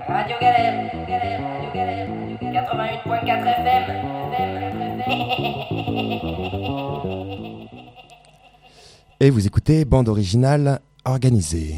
Radio Galère, 88.4 FM. Et vous écoutez bande originale organisée.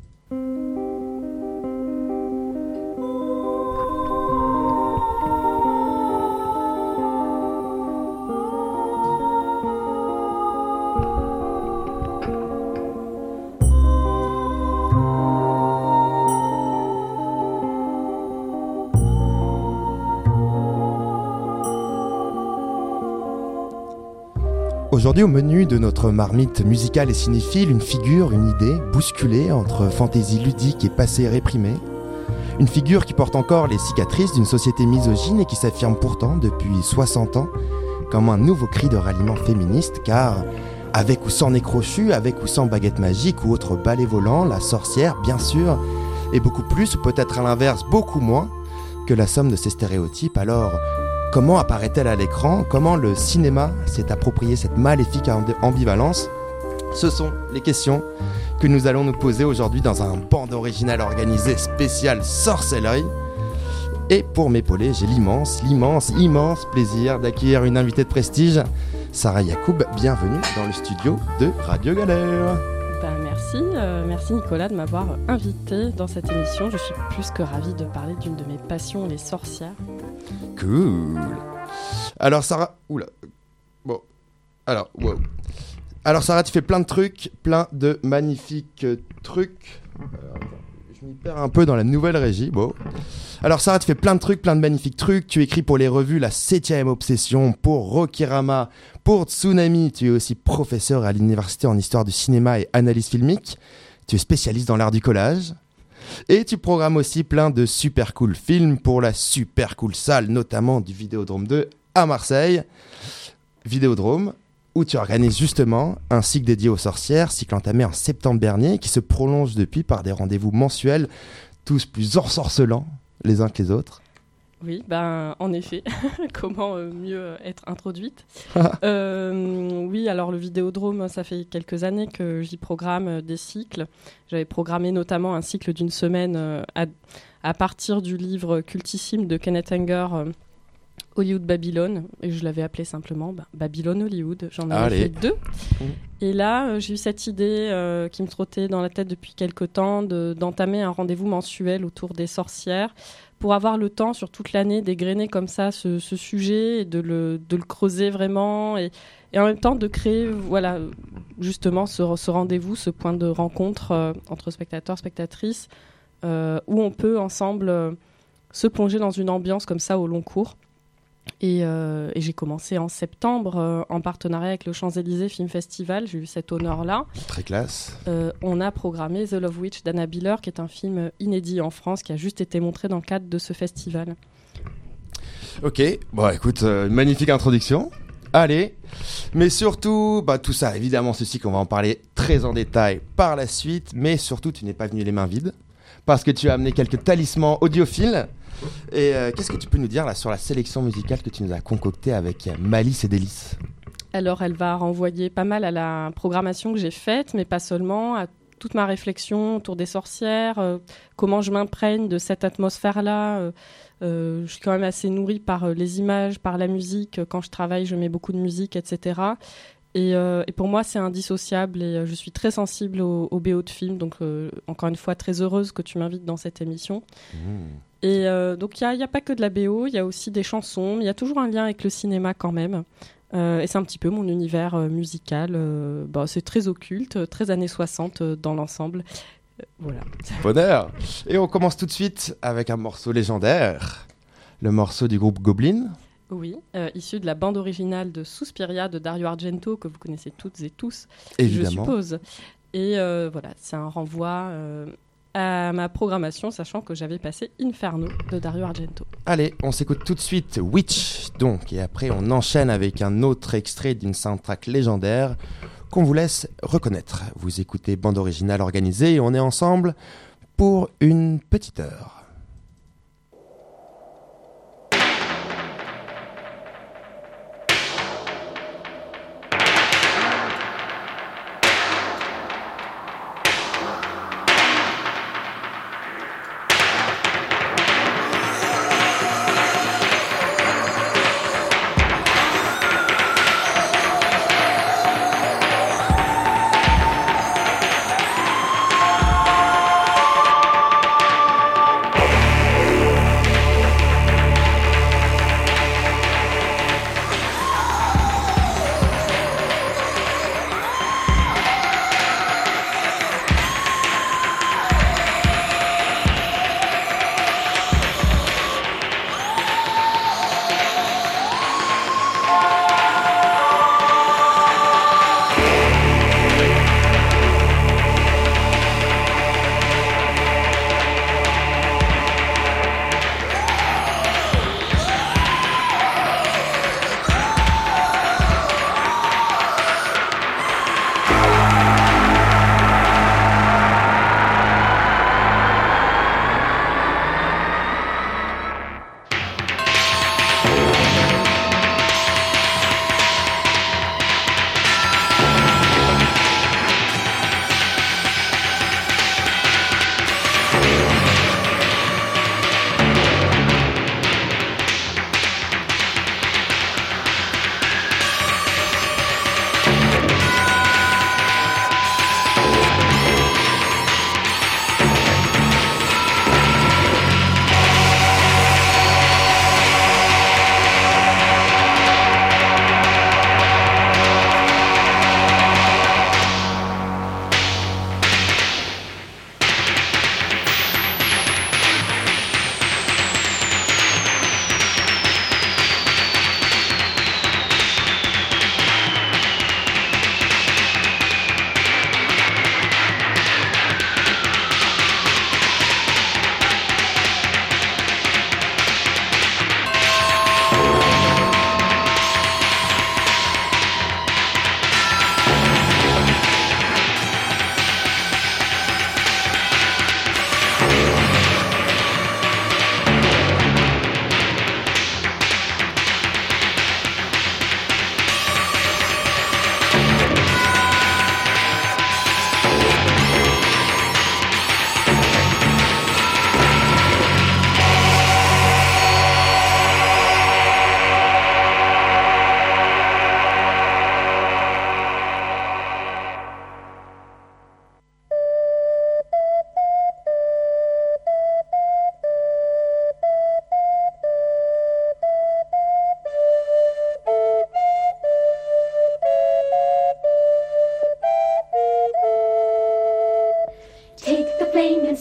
Aujourd'hui, au menu de notre marmite musicale et cinéphile, une figure, une idée, bousculée entre fantaisie ludique et passé réprimé. Une figure qui porte encore les cicatrices d'une société misogyne et qui s'affirme pourtant depuis 60 ans comme un nouveau cri de ralliement féministe, car avec ou sans nez crochu, avec ou sans baguette magique ou autre balai volant, la sorcière, bien sûr, est beaucoup plus, ou peut-être à l'inverse, beaucoup moins, que la somme de ces stéréotypes. Alors, comment apparaît-elle à l'écran ? Comment le cinéma s'est approprié cette maléfique ambivalence ? Ce sont les questions que nous allons nous poser aujourd'hui dans un bande originale organisée spécial sorcellerie. Et pour m'épauler, j'ai l'immense plaisir d'accueillir une invitée de prestige, Sarah Yacoub. Bienvenue dans le studio de Radio Galère. Merci Nicolas de m'avoir invité dans cette émission. Je suis plus que ravie de parler d'une de mes passions, les sorcières. Cool. Alors Sarah, Alors Sarah, tu fais plein de trucs, plein de magnifiques trucs. Je m'y perds un peu dans la nouvelle régie. Bon. Alors Sarah, tu fais plein de trucs, plein de magnifiques trucs. Tu écris pour les revues La 7ème Obsession, pour Rokirama, pour Tsunami. Tu es aussi professeur à l'université en histoire du cinéma et analyse filmique. Tu es spécialiste dans l'art du collage. Et tu programmes aussi plein de super cool films pour la super cool salle, notamment du Vidéodrome 2 à Marseille. Vidéodrome, où tu organises justement un cycle dédié aux sorcières, cycle entamé en septembre dernier, qui se prolonge depuis par des rendez-vous mensuels, tous plus ensorcelants les uns que les autres. Oui, en effet, comment mieux être introduite. Oui, alors le Vidéodrome, ça fait quelques années que j'y programme des cycles. J'avais programmé notamment un cycle d'une semaine à partir du livre cultissime de Kenneth Anger, Hollywood Babylone, et je l'avais appelé simplement Babylone Hollywood. J'en avais fait 2. Et là, j'ai eu cette idée qui me trottait dans la tête depuis quelque temps d'entamer un rendez-vous mensuel autour des sorcières pour avoir le temps sur toute l'année d'égrener comme ça ce sujet et de le creuser vraiment et en même temps de créer justement ce rendez-vous, ce point de rencontre entre spectateurs, spectatrices où on peut ensemble se plonger dans une ambiance comme ça au long cours. Et j'ai commencé en septembre en partenariat avec le Champs-Élysées Film Festival. J'ai eu cet honneur-là. Très classe. On a programmé The Love Witch d'Anna Biller, qui est un film inédit en France, qui a juste été montré dans le cadre de ce festival. Ok, bon écoute, magnifique introduction. Allez, mais surtout, tout ça, évidemment, ceci qu'on va en parler très en détail par la suite, mais surtout, tu n'es pas venu les mains vides, parce que tu as amené quelques talismans audiophiles. Et qu'est-ce que tu peux nous dire là sur la sélection musicale que tu nous as concoctée avec Malice et Délice ? Alors, elle va renvoyer pas mal à la programmation que j'ai faite, mais pas seulement, à toute ma réflexion autour des sorcières, comment je m'imprègne de cette atmosphère-là. Je suis quand même assez nourrie par les images, par la musique. Quand je travaille, je mets beaucoup de musique, etc. Et pour moi, c'est indissociable et je suis très sensible au BO de film. Donc, encore une fois, très heureuse que tu m'invites dans cette émission. Et donc, il n'y a pas que de la BO, il y a aussi des chansons, mais il y a toujours un lien avec le cinéma quand même. Et c'est un petit peu mon univers musical. C'est très occulte, très années 60 dans l'ensemble. Voilà. Bonheur. Et on commence tout de suite avec un morceau légendaire, le morceau du groupe Goblin. Oui, issu de la bande originale de Suspiria de Dario Argento, que vous connaissez toutes et tous, évidemment, je suppose. Et c'est un renvoi à ma programmation, sachant que j'avais passé Inferno de Dario Argento. Allez, on s'écoute tout de suite Witch, donc, et après on enchaîne avec un autre extrait d'une soundtrack légendaire qu'on vous laisse reconnaître. Vous écoutez bande originale organisée et on est ensemble pour une petite heure.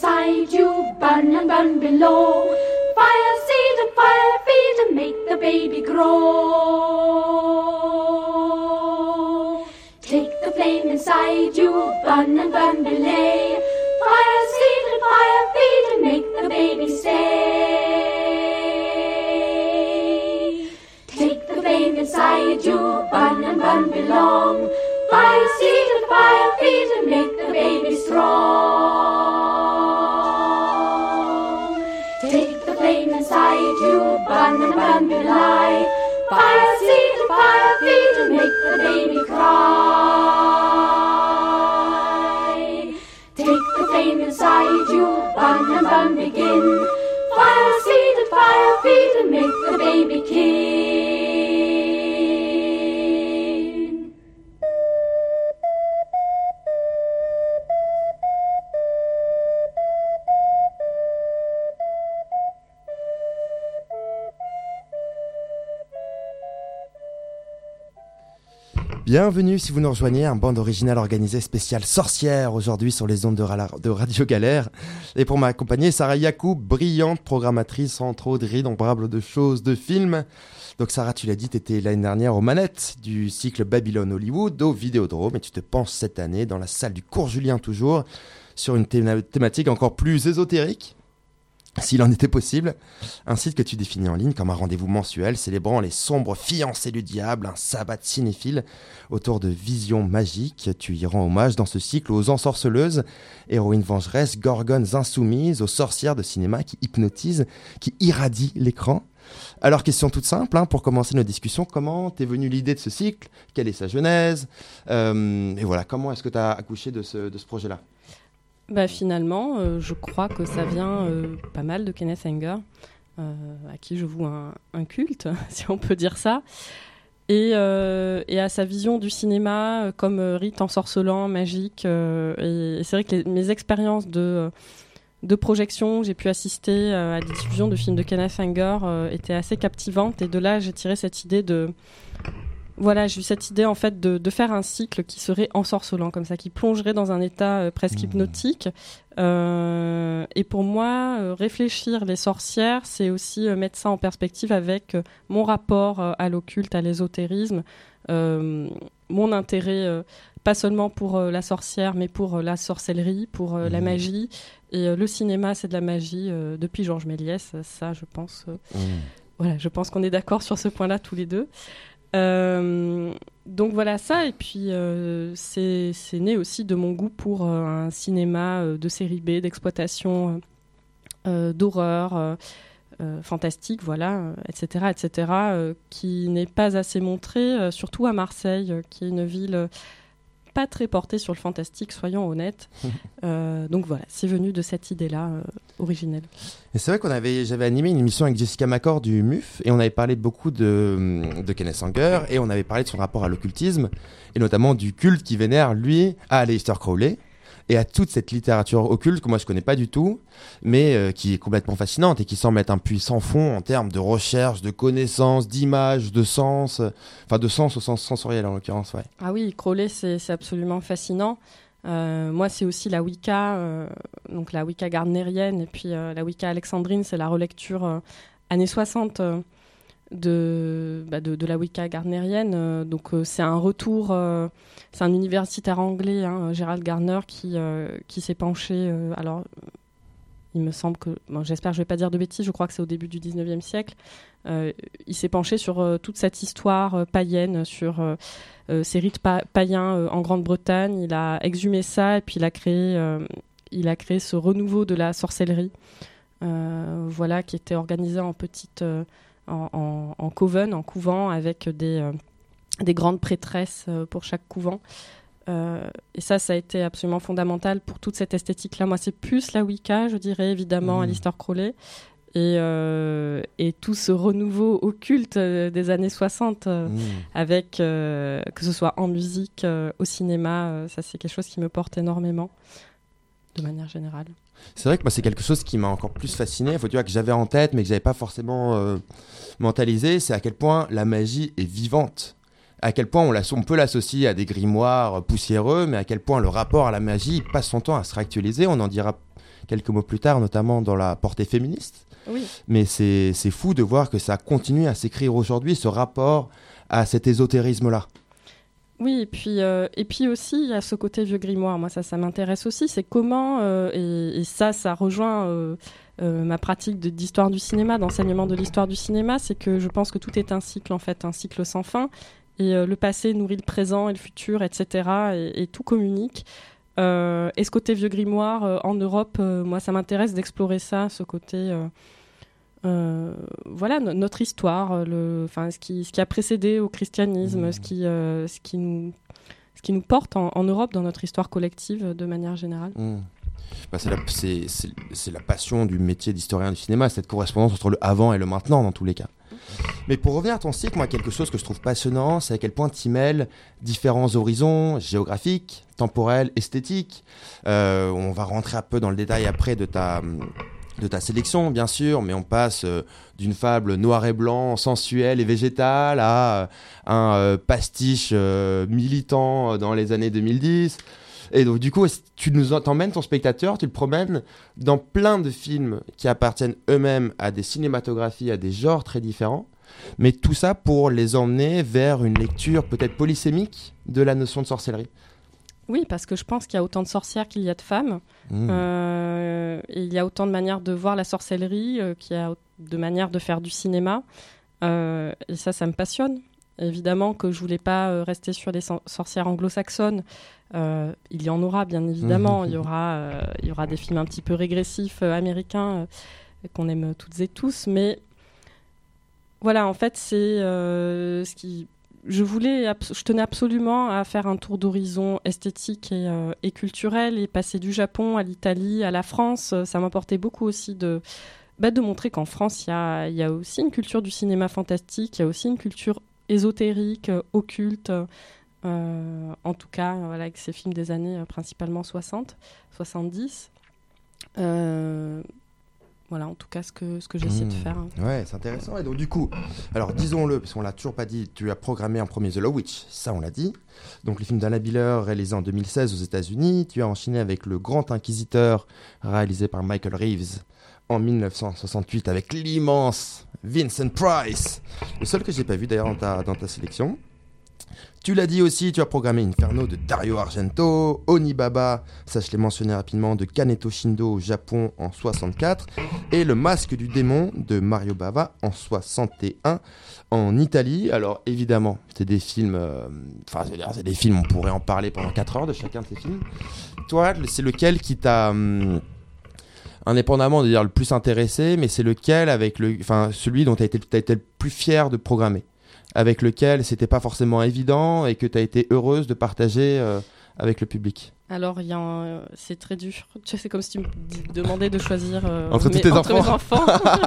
inside you, burn and burn below. Fire seed and fire feed and make the baby grow. Take the flame inside you, burn and burn below. Fire seed and fire feed and make the baby stay. Take the flame inside you, burn and burn below. Fire seed and fire feed and make the baby strong. Take the flame inside you, burn and burn below. Fire seed and fire feed and make the baby cry. Take the flame inside you, burn and burn begin. Fire seed and fire feed and make the baby king. Bienvenue si vous nous rejoignez, un bande originale organisée spéciale sorcière aujourd'hui sur les ondes de Radio Galère. Et pour m'accompagner, Sarah Yacoub, brillante programmatrice entre autres d'innombrables de choses, de films. Donc Sarah, tu l'as dit, tu étais l'année dernière aux manettes du cycle Babylone Hollywood au Vidéodrome et tu te penches cette année dans la salle du Cours Julien toujours sur une thématique encore plus ésotérique, s'il en était possible, un site que tu définis en ligne comme un rendez-vous mensuel célébrant les sombres fiancées du diable, un sabbat cinéphile autour de visions magiques. Tu y rends hommage dans ce cycle aux ensorceleuses, héroïnes vengeresses, gorgones insoumises, aux sorcières de cinéma qui hypnotisent, qui irradient l'écran. Alors, question toute simple, pour commencer nos discussions, comment t'es venue l'idée de ce cycle ? Quelle est sa genèse ? Et voilà, comment est-ce que tu as accouché de ce projet-là ? Finalement, je crois que ça vient pas mal de Kenneth Anger, à qui je voue un culte, si on peut dire ça, et à sa vision du cinéma comme rite ensorcelant, magique. Et c'est vrai que mes expériences de projection, j'ai pu assister à des diffusions de films de Kenneth Anger étaient assez captivantes, et de là j'ai tiré cette idée Voilà, j'ai eu cette idée en fait de faire un cycle qui serait ensorcelant, comme ça, qui plongerait dans un état presque hypnotique. Et pour moi, réfléchir les sorcières, c'est aussi mettre ça en perspective avec mon rapport à l'occulte, à l'ésotérisme, mon intérêt pas seulement pour la sorcière, mais pour la sorcellerie, pour la magie. Et le cinéma, c'est de la magie depuis Georges Méliès. Ça, je pense. Voilà, je pense qu'on est d'accord sur ce point-là tous les deux. Donc voilà ça, et puis c'est né aussi de mon goût pour un cinéma de série B, d'exploitation, d'horreur, fantastique, voilà, etc., qui n'est pas assez montré, surtout à Marseille, qui est une ville pas très portée sur le fantastique, soyons honnêtes. Donc voilà, c'est venu de cette idée-là originelle. Et c'est vrai j'avais animé une émission avec Jessica Macor du MUF et on avait parlé beaucoup de Kenneth Anger et on avait parlé de son rapport à l'occultisme et notamment du culte qui vénère lui à Aleister Crowley et à toute cette littérature occulte que moi je connais pas du tout, mais qui est complètement fascinante et qui semble être un puissant fond en termes de recherche, de connaissances, d'images, de sens, de sens au sens sensoriel en l'occurrence, ouais. Ah oui, Crowley c'est absolument fascinant. Moi c'est aussi la Wicca, donc la Wicca gardnerienne et puis la Wicca alexandrine, c'est la relecture années 60 de la Wicca gardnerienne. Donc c'est un retour, c'est un universitaire anglais, Gerald Gardner, qui s'est penché. Alors, il me semble que, j'espère que je ne vais pas dire de bêtises, je crois que c'est au début du 19e siècle. Il s'est penché sur toute cette histoire païenne, sur ces rites païens en Grande-Bretagne. Il a exhumé ça et puis il a créé ce renouveau de la sorcellerie, qui était organisé en petites... en coven, en couvent, avec des grandes prêtresses pour chaque couvent. Et ça a été absolument fondamental pour toute cette esthétique-là. Moi, c'est plus la Wicca, je dirais, évidemment, Aleister Crowley. Et tout ce renouveau occulte des années 60, avec, que ce soit en musique, au cinéma, ça c'est quelque chose qui me porte énormément, de manière générale. C'est vrai que moi, c'est quelque chose qui m'a encore plus fasciné, faut dire que j'avais en tête mais que j'avais pas forcément mentalisé, c'est à quel point la magie est vivante, à quel point on peut l'associer à des grimoires poussiéreux, mais à quel point le rapport à la magie passe son temps à se réactualiser. On en dira quelques mois plus tard, notamment dans la portée féministe. Oui. Mais c'est fou de voir que ça continue à s'écrire aujourd'hui, ce rapport à cet ésotérisme-là. Oui, et puis aussi, il y a ce côté vieux grimoire. Moi, ça m'intéresse aussi. C'est comment, et ça rejoint ma pratique d'histoire du cinéma, d'enseignement de l'histoire du cinéma, c'est que je pense que tout est un cycle, en fait, un cycle sans fin. Et le passé nourrit le présent et le futur, etc. Et tout communique. Et ce côté vieux grimoire, en Europe, moi, ça m'intéresse d'explorer ça, ce côté... voilà notre histoire, ce qui a précédé au christianisme, ce qui nous porte en Europe dans notre histoire collective de manière générale. C'est la passion du métier d'historien du cinéma, cette correspondance entre le avant et le maintenant dans tous les cas. Mais pour revenir à ton cycle, moi, quelque chose que je trouve passionnant, c'est à quel point tu mêles différents horizons géographiques, temporels, esthétiques. On va rentrer un peu dans le détail après de ta sélection, bien sûr, mais on passe d'une fable noir et blanc, sensuelle et végétale à un pastiche militant dans les années 2010. Et donc, du coup, t'emmènes ton spectateur, tu le promènes dans plein de films qui appartiennent eux-mêmes à des cinématographies, à des genres très différents, mais tout ça pour les emmener vers une lecture peut-être polysémique de la notion de sorcellerie. Oui, parce que je pense qu'il y a autant de sorcières qu'il y a de femmes. Et il y a autant de manières de voir la sorcellerie qu'il y a de manières de faire du cinéma. Et ça me passionne. Évidemment que je voulais pas rester sur des sorcières anglo-saxonnes. Il y en aura, bien évidemment. Il y aura des films un petit peu régressifs américains qu'on aime toutes et tous. Mais voilà, en fait, c'est ce qui... Je tenais absolument à faire un tour d'horizon esthétique et culturel et passer du Japon à l'Italie, à la France. Ça m'apportait beaucoup aussi de montrer qu'en France, il y a aussi une culture du cinéma fantastique, il y a aussi une culture ésotérique, occulte, en tout cas voilà, avec ces films des années principalement 60, 70. Voilà, en tout cas, ce que j'essaie de faire. Ouais, c'est intéressant. Et donc, du coup, alors disons-le, parce qu'on l'a toujours pas dit, tu as programmé en premier The Law Witch, ça on l'a dit. Donc, le film d'Anna Biller, réalisé en 2016 aux États-Unis. Tu as enchaîné avec Le Grand Inquisiteur, réalisé par Michael Reeves en 1968, avec l'immense Vincent Price. Le seul que j'ai pas vu d'ailleurs dans ta sélection. Tu l'as dit aussi, tu as programmé Inferno de Dario Argento, Onibaba, ça je l'ai mentionné rapidement, de Kaneto Shindo au Japon en 64, et Le Masque du Démon de Mario Bava en 61 en Italie. Alors évidemment, c'est des films, c'est des films, on pourrait en parler pendant 4 heures de chacun de ces films. Toi, c'est lequel qui t'a... indépendamment de dire le plus intéressé, mais c'est lequel celui dont tu as été le plus fier de programmer, avec lequel c'était pas forcément évident et que tu as été heureuse de partager avec le public? Alors, c'est très dur. Tu sais, c'est comme si tu me demandais de choisir entre mes enfants.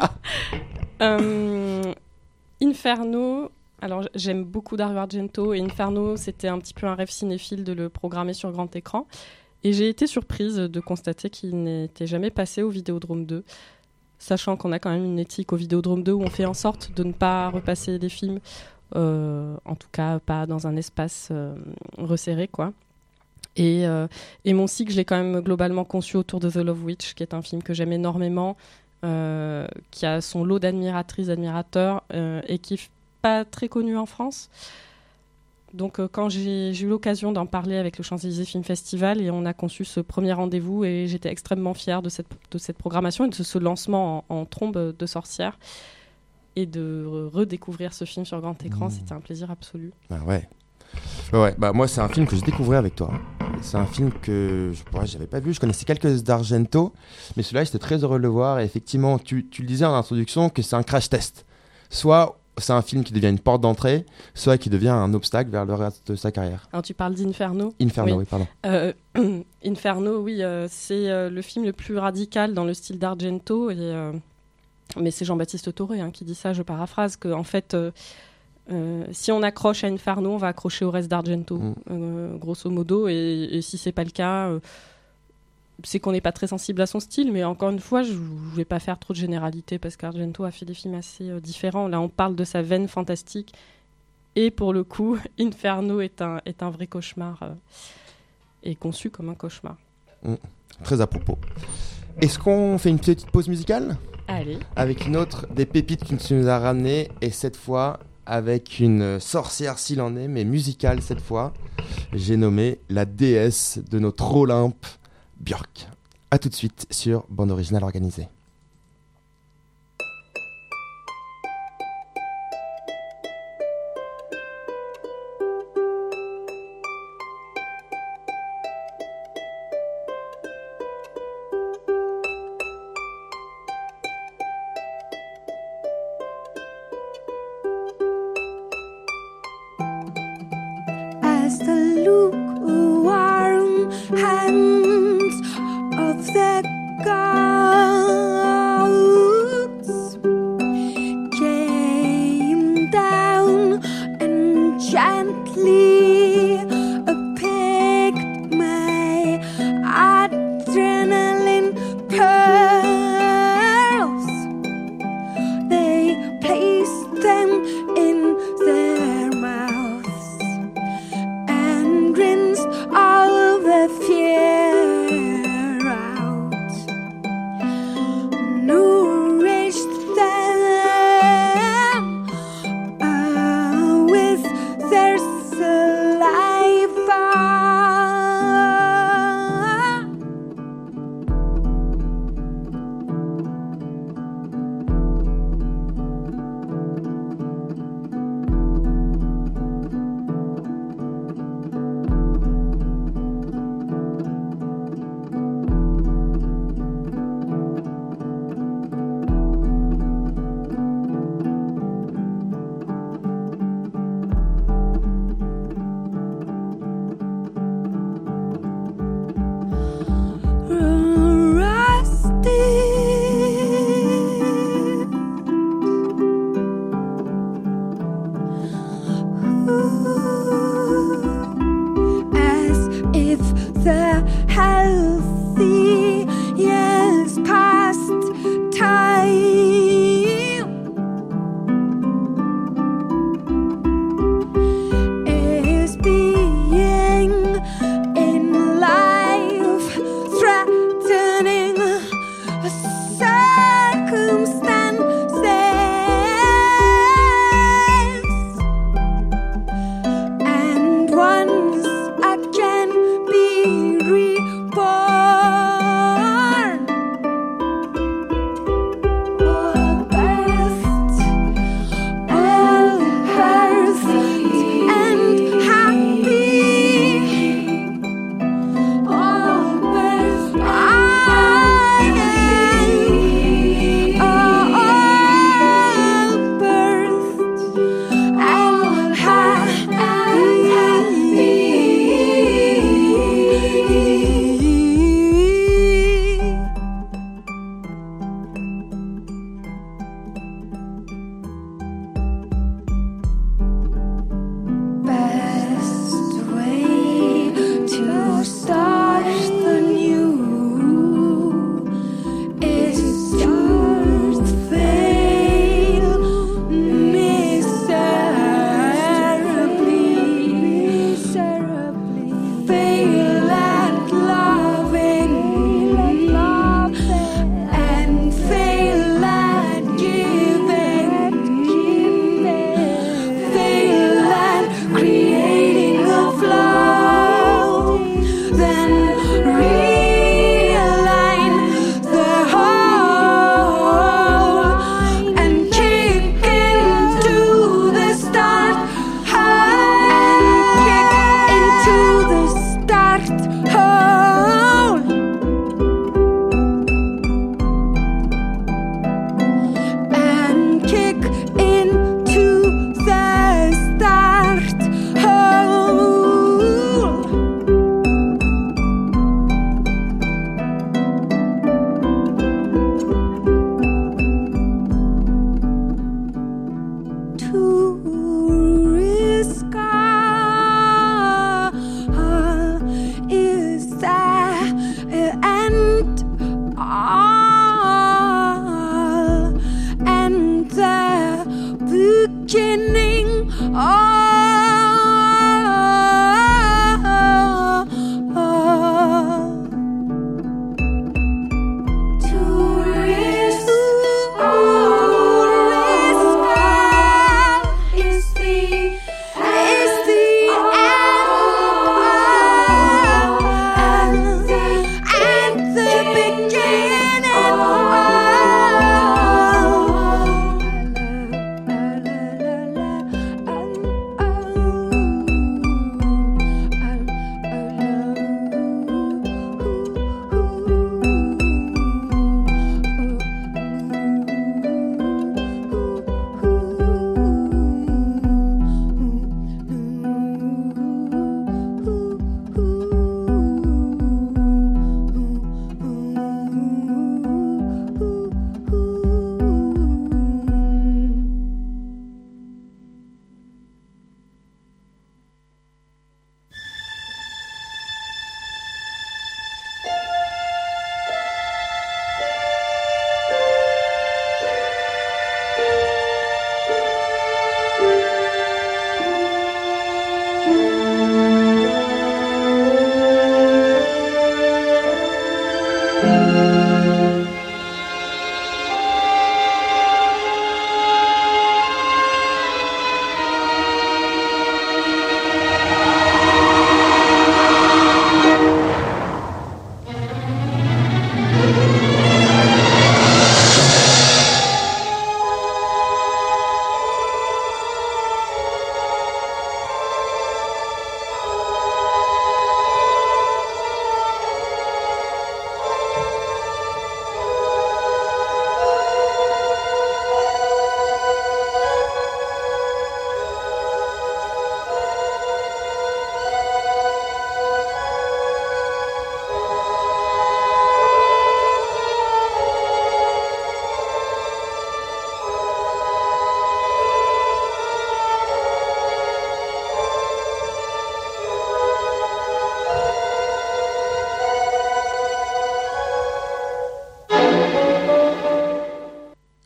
Inferno, alors j'aime beaucoup Dario Argento, et Inferno, c'était un petit peu un rêve cinéphile de le programmer sur grand écran. Et j'ai été surprise de constater qu'il n'était jamais passé au Vidéodrome 2, sachant qu'on a quand même une éthique au Vidéodrome 2 où on fait en sorte de ne pas repasser les films, en tout cas pas dans un espace resserré, quoi. Et mon cycle, je l'ai quand même globalement conçu autour de The Love Witch, qui est un film que j'aime énormément, qui a son lot d'admiratrices, d'admirateurs, et qui n'est pas très connu en France. Donc quand j'ai eu l'occasion d'en parler avec le Champs-Élysées Film Festival, et on a conçu ce premier rendez-vous, et j'étais extrêmement fière de cette programmation et de ce lancement en trombe de sorcière, et de redécouvrir ce film sur grand écran. C'était un plaisir absolu. Ah ouais. Moi c'est un film que j'ai découvert avec toi. C'est un film que j'avais pas vu, je connaissais quelques d'Argento, mais celui-là j'étais très heureux de le voir. Et effectivement, tu le disais en introduction que c'est un crash test. Soit c'est un film qui devient une porte d'entrée, soit qui devient un obstacle vers le reste de sa carrière. Alors tu parles d'Inferno. Inferno, oui pardon. Inferno, oui, c'est le film le plus radical dans le style d'Argento, mais c'est Jean-Baptiste Toré qui dit ça, je paraphrase, qu'en fait, si on accroche à Inferno, on va accrocher au reste d'Argento, grosso modo, et si c'est pas le cas, c'est qu'on n'est pas très sensible à son style, mais encore une fois, je ne vais pas faire trop de généralités, parce qu'Argento a fait des films assez différents. Là, on parle de sa veine fantastique, et pour le coup, Inferno est un vrai cauchemar, et conçu comme un cauchemar. Très à propos. Est-ce qu'on fait une petite pause musicale ? Allez. Avec une autre des pépites que tu nous as ramenées, et cette fois avec une sorcière s'il en est, mais musicale cette fois. J'ai nommé la déesse de notre Olympe, Björk. A tout de suite sur Bande Originale Organisée. As the lukewarm hands of the gods came down and gently picked my adrenaline pearls. They placed them in their mouths and grin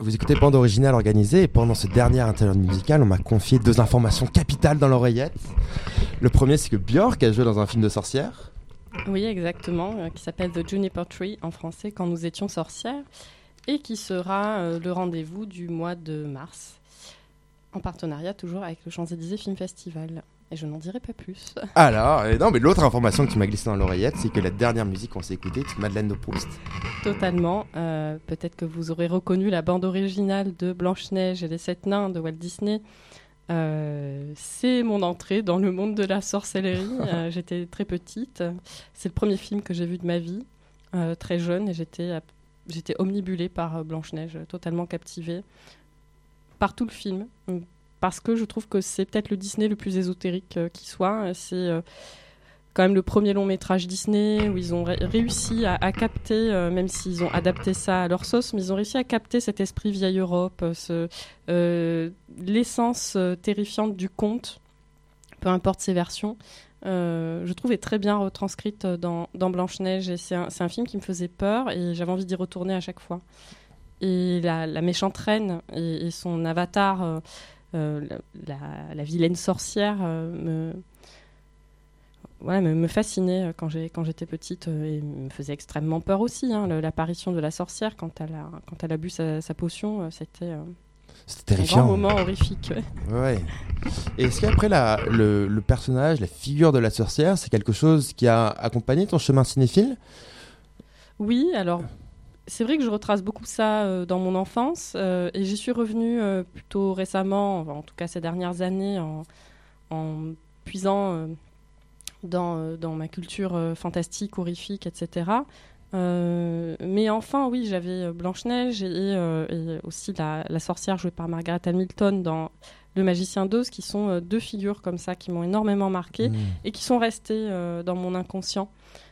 Vous écoutez Bande originale organisée et pendant ce dernier interlude musical, on m'a confié 2 informations capitales dans l'oreillette. Le premier, c'est que Björk a joué dans un film de sorcière. Oui, exactement, qui s'appelle The Juniper Tree en français, Quand nous étions sorcières, et qui sera le rendez-vous du mois de mars, en partenariat toujours avec le Champs-Élysées Film Festival. Et je n'en dirai pas plus. Alors, non, mais l'autre information qui m'a glissé dans l'oreillette, c'est que la dernière musique qu'on s'est écoutée, c'est Madeleine de Proust. Totalement. Peut-être que vous aurez reconnu la bande originale de Blanche-Neige et les 7 nains de Walt Disney. C'est mon entrée dans le monde de la sorcellerie. J'étais très petite. C'est le premier film que j'ai vu de ma vie, très jeune, et j'étais omnibulée par Blanche-Neige, totalement captivée par tout le film. Parce que je trouve que c'est peut-être le Disney le plus ésotérique qui soit. C'est quand même le premier long métrage Disney où ils ont réussi à capter, même s'ils ont adapté ça à leur sauce, mais ils ont réussi à capter cet esprit vieille Europe, l'essence terrifiante du conte, peu importe ses versions. Je trouvais très bien retranscrite dans Blanche-Neige, et c'est un film qui me faisait peur et j'avais envie d'y retourner à chaque fois. Et la méchante reine et son avatar, la vilaine sorcière, me fascinait quand j'étais petite, et me faisait extrêmement peur aussi. L'apparition de la sorcière quand elle a bu sa potion, c'était terrifiant. Un grand moment horrifique. Ouais. Et est-ce qu'après le personnage, la figure de la sorcière, c'est quelque chose qui a accompagné ton chemin cinéphile ? Oui, alors c'est vrai que je retrace beaucoup ça dans mon enfance, et j'y suis revenue plutôt récemment, en tout cas ces dernières années, en puisant dans ma culture fantastique, horrifique, etc. Mais enfin, oui, j'avais Blanche-Neige et aussi la sorcière jouée par Margaret Hamilton dans Le Magicien d'Oz, qui sont 2 figures comme ça qui m'ont énormément marquée et qui sont restées dans mon inconscient.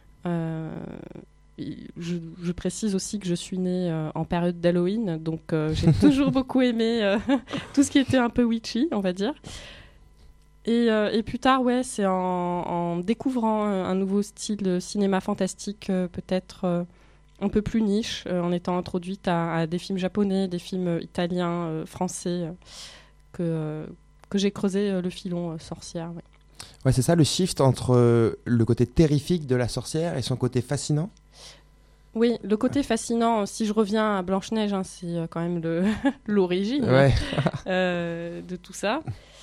Je précise aussi que je suis née en période d'Halloween, donc j'ai toujours beaucoup aimé tout ce qui était un peu witchy, on va dire. Et plus tard, ouais, c'est en découvrant un nouveau style de cinéma fantastique, peut-être un peu plus niche, en étant introduite à des films japonais, des films italiens, français, que j'ai creusé le filon sorcière. Ouais. Ouais, c'est ça le shift entre le côté terrifique de la sorcière et son côté fascinant. Oui, le côté fascinant, si je reviens à Blanche-Neige, c'est quand même l'origine de tout ça.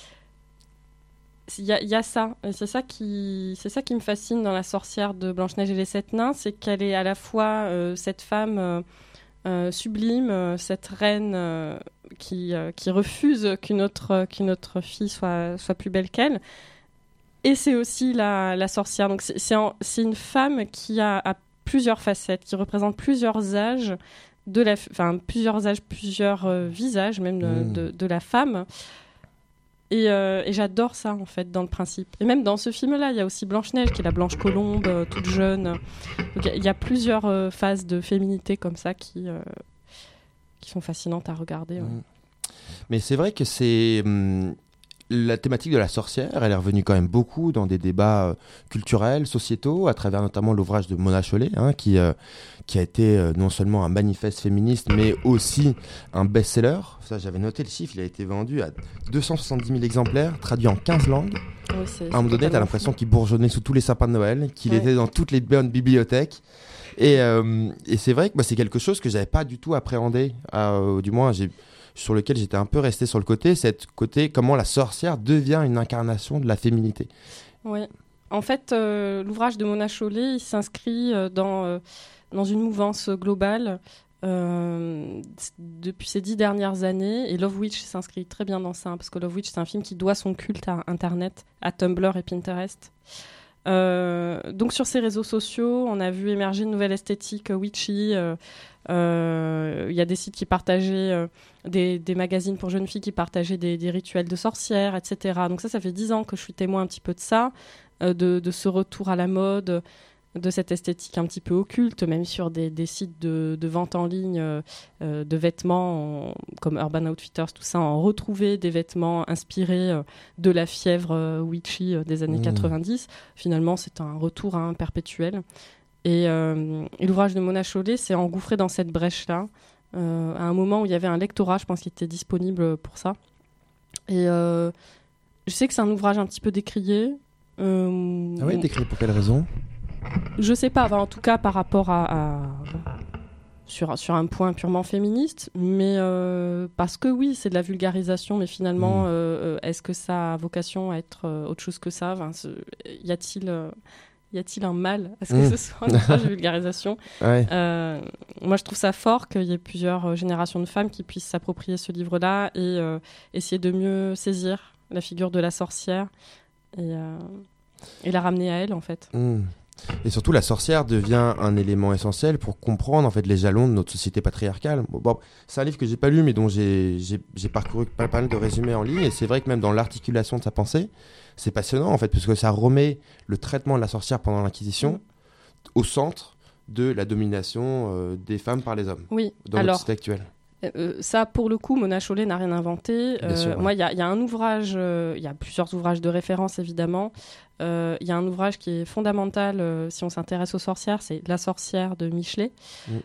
Il y a ça, et c'est ça qui me fascine dans la sorcière de Blanche-Neige et les 7 nains, c'est qu'elle est à la fois cette femme sublime, cette reine qui refuse qu'une autre fille soit plus belle qu'elle, et c'est aussi la sorcière. Donc c'est une femme qui a plusieurs facettes, qui représente plusieurs âges plusieurs visages même de la femme. Et j'adore ça, en fait, dans le principe. Et même dans ce film-là, il y a aussi Blanche-Neige, qui est la Blanche Colombe, toute jeune. Donc il y a plusieurs phases de féminité comme ça qui sont fascinantes à regarder. Ouais. Mais c'est vrai que c'est... la thématique de la sorcière, elle est revenue quand même beaucoup dans des débats culturels, sociétaux, à travers notamment l'ouvrage de Mona Chollet, qui a été non seulement un manifeste féministe, mais aussi un best-seller. Ça, j'avais noté le chiffre, il a été vendu à 270 000 exemplaires, traduit en 15 langues. Oui, à un moment donné, tu as l'impression qu'il bourgeonnait sous tous les sapins de Noël, qu'il était dans toutes les bonnes bibliothèques. Et c'est vrai que c'est quelque chose que je n'avais pas du tout appréhendé, du moins sur lequel j'étais un peu resté sur le côté, comment la sorcière devient une incarnation de la féminité. Oui, en fait, l'ouvrage de Mona Chollet, il s'inscrit dans une mouvance globale depuis ces 10 dernières années, et Love Witch s'inscrit très bien dans ça, parce que Love Witch, c'est un film qui doit son culte à Internet, à Tumblr et Pinterest. Donc sur ces réseaux sociaux, on a vu émerger une nouvelle esthétique witchy. Il y a des sites qui partageaient, des magazines pour jeunes filles qui partageaient des rituels de sorcières, etc. Donc ça fait 10 ans que je suis témoin un petit peu de ça, de ce retour à la mode, de cette esthétique un petit peu occulte, même sur des sites de vente en ligne de vêtements comme Urban Outfitters, tout ça, on retrouvait des vêtements inspirés de la fièvre witchy des années 90. Finalement, c'est un retour perpétuel. Et l'ouvrage de Mona Chollet s'est engouffré dans cette brèche-là, à un moment où il y avait un lectorat, je pense, qui était disponible pour ça. Et je sais que c'est un ouvrage un petit peu décrié. Ah oui, décrié pour quelle raison ? Je sais pas, en tout cas par rapport sur un point purement féministe, mais parce que oui, c'est de la vulgarisation, mais finalement, est-ce que ça a vocation à être autre chose que ça ? Enfin, y a-t-il un mal à ce que ce soit une page de vulgarisation ? Ouais. Moi, je trouve ça fort qu'il y ait plusieurs générations de femmes qui puissent s'approprier ce livre-là et essayer de mieux saisir la figure de la sorcière et la ramener à elle, en fait. Et surtout, la sorcière devient un élément essentiel pour comprendre en fait les jalons de notre société patriarcale. Bon, c'est un livre que j'ai pas lu, mais dont j'ai parcouru pas mal de résumés en ligne. Et c'est vrai que même dans l'articulation de sa pensée, c'est passionnant en fait, parce que ça remet le traitement de la sorcière pendant l'Inquisition au centre de la domination des femmes par les hommes. Oui. Dans notre société actuelle. Ça, pour le coup, Mona Chollet n'a rien inventé. Moi, il y a un ouvrage, il y a plusieurs ouvrages de référence, évidemment. Il y a un ouvrage qui est fondamental si on s'intéresse aux sorcières, c'est La sorcière de Michelet.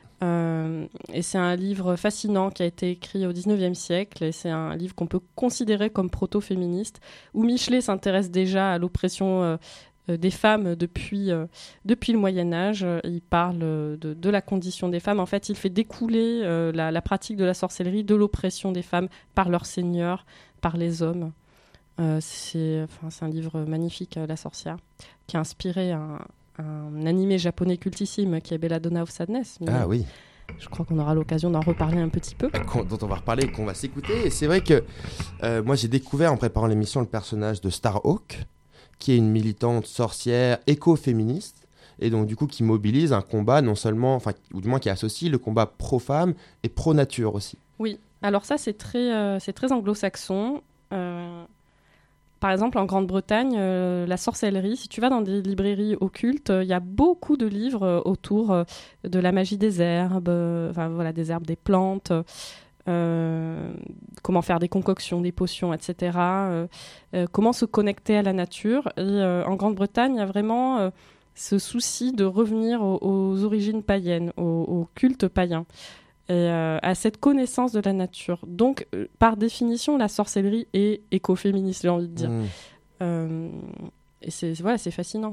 Et c'est un livre fascinant qui a été écrit au 19e siècle. Et c'est un livre qu'on peut considérer comme proto-féministe, où Michelet s'intéresse déjà à l'oppression des femmes depuis le Moyen-Âge. Il parle de la condition des femmes. En fait, il fait découler la pratique de la sorcellerie de l'oppression des femmes par leurs seigneurs, par les hommes. C'est un livre magnifique, La sorcière, qui a inspiré un animé japonais cultissime qui est Belladonna of Sadness. Ah oui. Je crois qu'on aura l'occasion d'en reparler un petit peu. Dont on va reparler et qu'on va s'écouter. Et c'est vrai que moi, j'ai découvert en préparant l'émission le personnage de Starhawk, qui est une militante sorcière écoféministe, et donc du coup qui mobilise un combat non seulement, ou du moins qui associe le combat pro-femme et pro-nature aussi. Oui, alors ça c'est très anglo-saxon. Par exemple en Grande-Bretagne, la sorcellerie, si tu vas dans des librairies occultes, il y a beaucoup de livres autour de la magie des herbes, des herbes, des plantes, comment faire des concoctions, des potions, etc. Comment se connecter à la nature. Et en Grande-Bretagne, il y a vraiment ce souci de revenir aux origines païennes, au culte païen, et à cette connaissance de la nature. Donc, par définition, la sorcellerie est écoféministe, j'ai envie de dire. Et c'est fascinant,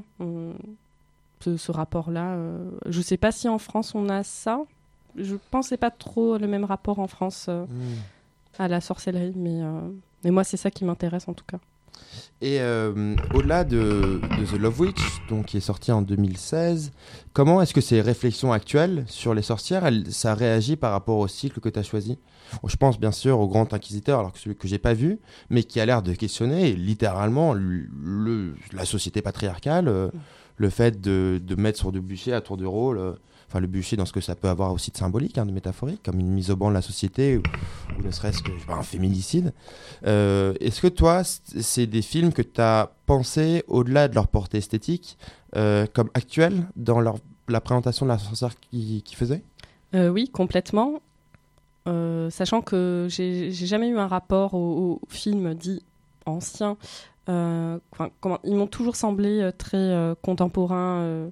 ce rapport-là. Je ne sais pas si en France, on a ça. Je pensais pas trop le même rapport en France à la sorcellerie, mais moi c'est ça qui m'intéresse en tout cas. Et au-delà de The Love Witch, donc, qui est sorti en 2016, comment est-ce que ces réflexions actuelles sur les sorcières, ça réagit par rapport au cycle que tu as choisi ? Je pense bien sûr au Grand Inquisiteur, alors que celui que j'ai pas vu, mais qui a l'air de questionner littéralement la société patriarcale, le fait de mettre sur du bûcher à tour de rôle. Le bûcher dans ce que ça peut avoir aussi de symbolique, de métaphorique, comme une mise au banc de la société ou ne serait-ce un féminicide. Est-ce que toi, c'est des films que tu as pensés au-delà de leur portée esthétique, comme actuels dans la présentation de la sorcière qu'ils faisaient ? Oui, complètement. Sachant que j'ai jamais eu un rapport aux films dits anciens. Ils m'ont toujours semblé très contemporains.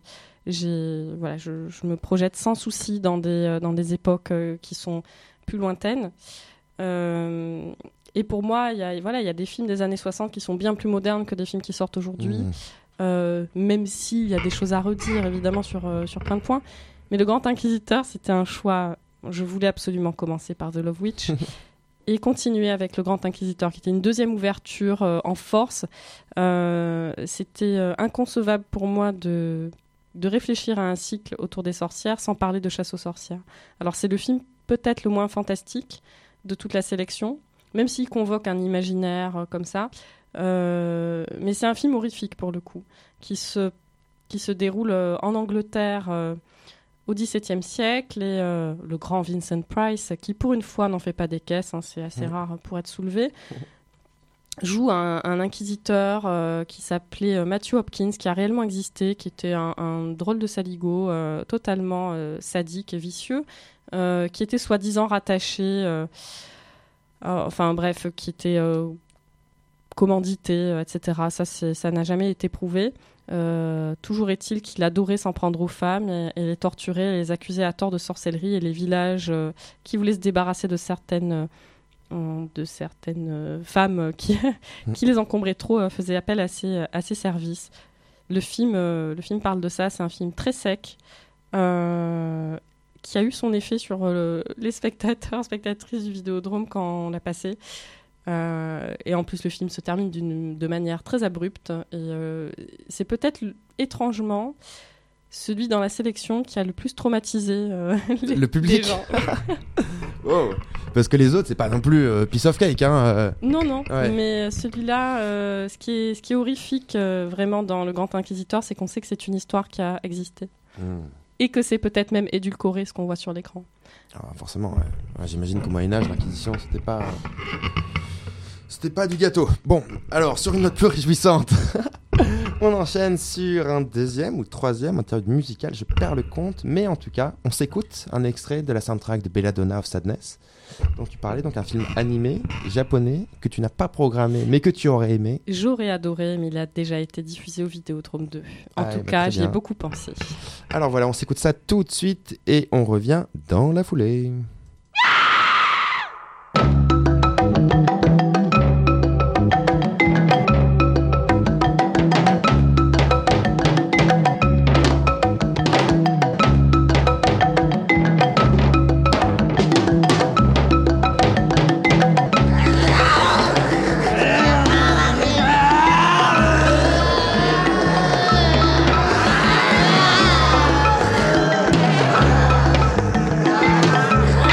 Je me projette sans souci dans des époques qui sont plus lointaines. Et pour moi, il y a des films des années 60 qui sont bien plus modernes que des films qui sortent aujourd'hui. Même s'il y a des choses à redire, évidemment, sur plein de points. Mais Le Grand Inquisiteur, c'était un choix. Je voulais absolument commencer par The Love Witch et continuer avec Le Grand Inquisiteur, qui était une deuxième ouverture en force. C'était inconcevable pour moi de réfléchir à un cycle autour des sorcières sans parler de chasse aux sorcières. Alors c'est le film peut-être le moins fantastique de toute la sélection, même s'il convoque un imaginaire comme ça. Mais c'est un film horrifique pour le coup, qui se déroule en Angleterre au XVIIe siècle, et le grand Vincent Price, qui pour une fois n'en fait pas des caisses, c'est assez rare pour être soulevé, joue un inquisiteur qui s'appelait Matthew Hopkins, qui a réellement existé, qui était un drôle de saligo, totalement sadique et vicieux, qui était soi-disant rattaché, qui était commandité, etc. Ça n'a jamais été prouvé. Toujours est-il qu'il adorait s'en prendre aux femmes et les torturer, et les accuser à tort de sorcellerie, et les villages qui voulaient se débarrasser de certaines femmes qui les encombraient trop faisaient appel à ses services. Le film parle de ça, c'est un film très sec qui a eu son effet sur les spectatrices du Vidéodrome quand on l'a passé. Et en plus, le film se termine de manière très abrupte. Et c'est peut-être étrangement celui dans la sélection qui a le plus traumatisé le public. les gens. Wow. Parce que les autres, c'est pas non plus piece of cake. Non, Ouais. mais celui-là, ce qui est horrifique vraiment dans Le Grand Inquisiteur, c'est qu'on sait que c'est une histoire qui a existé. Et que c'est peut-être même édulcoré ce qu'on voit sur l'écran. Ah, forcément, ouais. Ouais, j'imagine qu'au Moyen-Âge, l'Inquisition, c'était pas du gâteau. Bon, alors, sur une note plus réjouissante, on enchaîne sur un deuxième ou troisième interlude musical, je perds le compte, mais en tout cas, on s'écoute un extrait de la soundtrack de Belladonna of Sadness, dont tu parlais, donc un film animé, japonais, que tu n'as pas programmé, mais que tu aurais aimé. J'aurais adoré, mais il a déjà été diffusé au Vidéodrome 2. En tout bah, cas, très j'y ai bien. beaucoup pensé. Alors voilà, on s'écoute ça tout de suite, et on revient dans la foulée. Bye.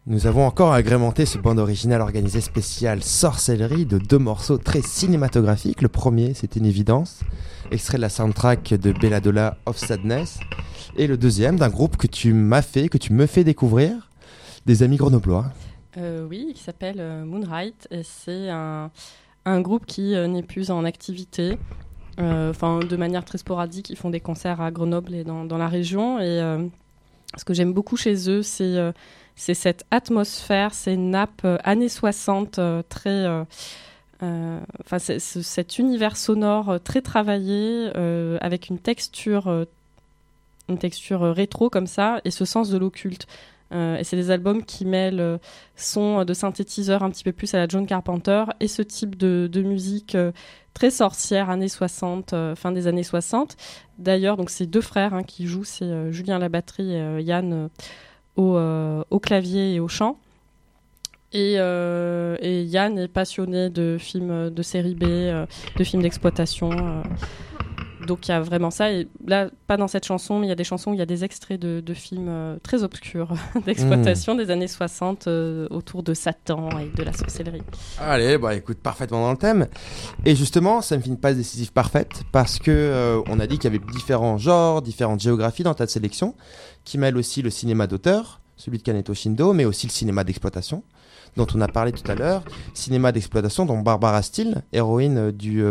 Nous avons encore agrémenté ce bande originale organisée spéciale sorcellerie de 2 morceaux très cinématographiques. Le premier, c'était une évidence, extrait de la soundtrack de Belladonna of Sadness. Et le deuxième, d'un groupe que tu me fais découvrir, des amis grenoblois. Oui, qui s'appelle Moonlight. Et c'est un groupe qui n'est plus en activité. De manière très sporadique, ils font des concerts à Grenoble et dans la région. Et ce que j'aime beaucoup chez eux, c'est cette atmosphère, ces nappes années 60, cet univers sonore très travaillé, avec une texture rétro comme ça, et ce sens de l'occulte. Et c'est des albums qui mêlent sons de synthétiseurs un petit peu plus à la John Carpenter et ce type de musique très sorcière, années 60, fin des années 60. D'ailleurs, donc c'est 2 frères qui jouent, c'est Julien à la batterie et Yann au clavier et au chant. Et Yann est passionné de films de série B, de films d'exploitation. Donc il y a vraiment ça. Et là, pas dans cette chanson, mais il y a des chansons où il y a des extraits de films très obscurs d'exploitation des années 60 autour de Satan et de la sorcellerie. Allez, écoute, parfaitement dans le thème. Et justement, ça me fait une passe décisive parfaite parce que on a dit qu'il y avait différents genres, différentes géographies dans ta sélection qui mêlent aussi le cinéma d'auteur, celui de Kaneto Shindo, mais aussi le cinéma d'exploitation dont on a parlé tout à l'heure. Cinéma d'exploitation dont Barbara Steele, héroïne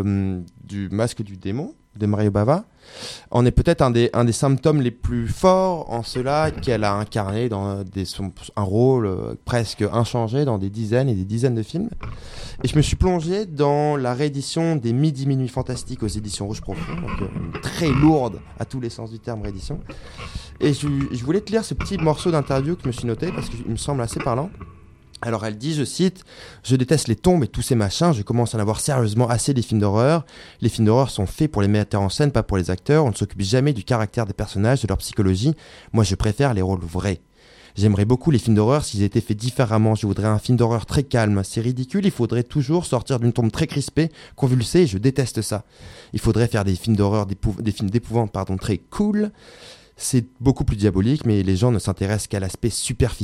du Masque du démon de Mario Bava, en est peut-être un des symptômes les plus forts en cela qu'elle a incarné dans un rôle presque inchangé dans des dizaines et des dizaines de films. Et je me suis plongé dans la réédition des Midi Minuit Fantastique aux éditions Rouge Profond, donc une très lourde à tous les sens du terme réédition. Et je voulais te lire ce petit morceau d'interview que je me suis noté parce qu'il me semble assez parlant. Alors elle dit, je cite, « Je déteste les tombes et tous ces machins, je commence à en avoir sérieusement assez des films d'horreur. Les films d'horreur sont faits pour les metteurs en scène, pas pour les acteurs. On ne s'occupe jamais du caractère des personnages, de leur psychologie. Moi je préfère les rôles vrais. J'aimerais beaucoup les films d'horreur s'ils étaient faits différemment. Je voudrais un film d'horreur très calme. C'est ridicule, il faudrait toujours sortir d'une tombe très crispée, convulsée, et je déteste ça. Il faudrait faire des films d'horreur, des films d'épouvante, très cool. C'est beaucoup plus diabolique, mais les gens ne s'intéressent qu'à l'aspect superficiel. »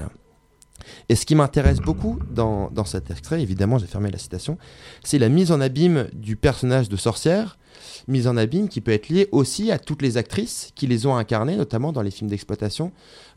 Et ce qui m'intéresse beaucoup dans cet extrait, évidemment j'ai fermé la citation, c'est la mise en abîme du personnage de sorcière, mise en abîme qui peut être liée aussi à toutes les actrices qui les ont incarnées, notamment dans les films d'exploitation.